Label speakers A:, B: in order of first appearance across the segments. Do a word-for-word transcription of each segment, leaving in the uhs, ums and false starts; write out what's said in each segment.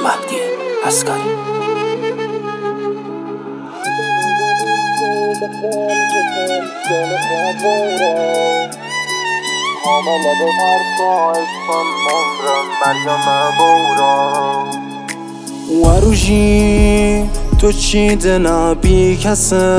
A: مهدی عسکری.
B: وروجی تو چیده نبی کسه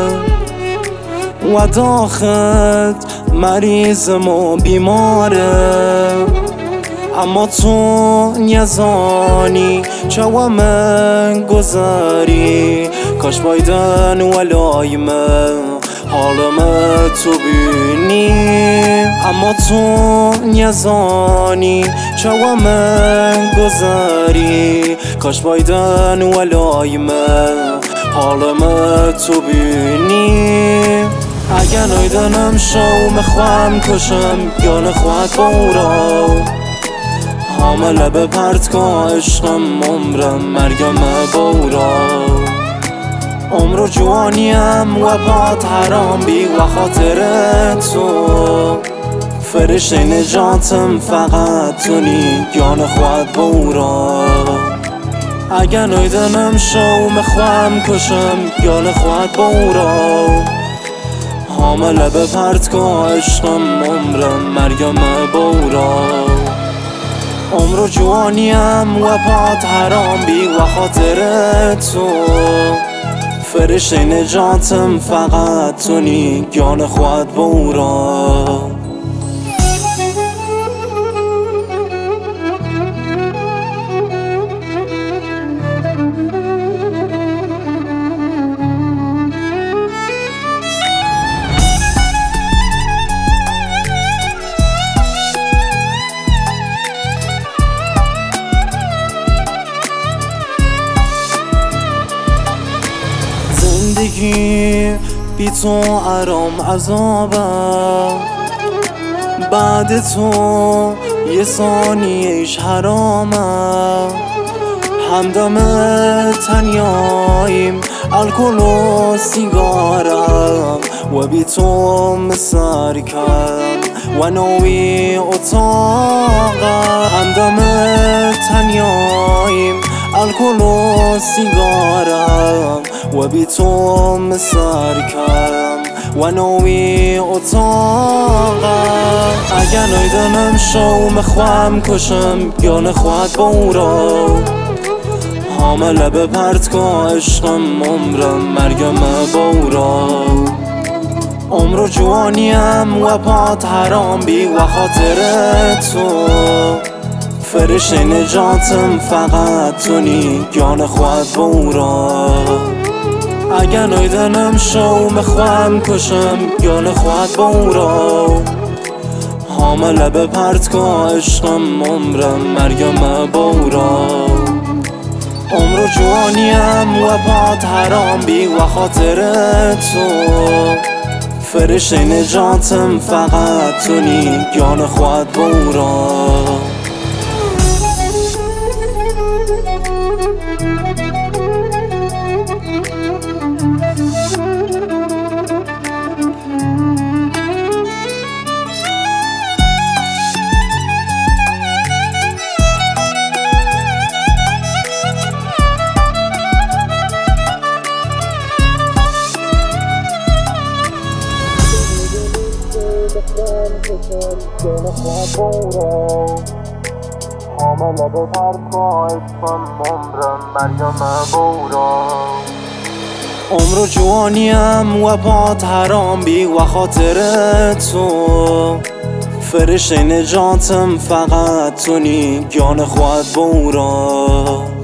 B: و داخت مریض ما بیماره، اما تو نیزانی چوا من گذاری کاش بایدن ولای من حالم تو بینی، اما تو نیزانی چوا من گذاری کاش بایدن ولای من حالم تو بینی. اگه نایدنم شو مخوام کشم گان خواهد بورا حامله به پرت که عشقم عمرم مرگم بورا، عمر و جوانیم و باد حرام بی و خاطر تو فرشته نجاتم فقط تونی گان خواهد بورا. اگه نایدنم شو مخوام کشم گان خواهد بورا حامله به پرت که عشقم عمرم مرگم بورا، عمر و جوانیم و باد حرام بی و خاطر تو فرشته نجاتم فقط تونی گان خواهد بورا. زندگی بی تو آرام عذابه، بعد تو یه ثانیهش حرامه، همدم تنیاییم الکل و سیگارم و بی تو مسرکم و نوی اتاقم، همدم تنیاییم الکل و سیگارم و بی تو مسرکم و نوی اتاقم. اگه نایدنم شو مخوام کشم گان خواهد بورا حامله به پرت که عشقم عمرم مرگم بورا، عمر و جوانیم و باد حرام بی و خاطر تو فرشته نجاتم فقط تونی گان خواهد بورا. اگه نایدنم شو مخوام کشم گان خواهد بورا حامله به پرت که عشقم عمرم مرگم بورا، عمر و جوانیم و باد حرام بی و خاطر تو فرشته نجاتم فقط تونی گان خواهد بورا. حامله به پرت که عشقم عمرم مرگم بورا، عمر و جوانیم و باد حرام بی و خاطر تو فرشته نجاتم فقط تونی گان خواهد بورا.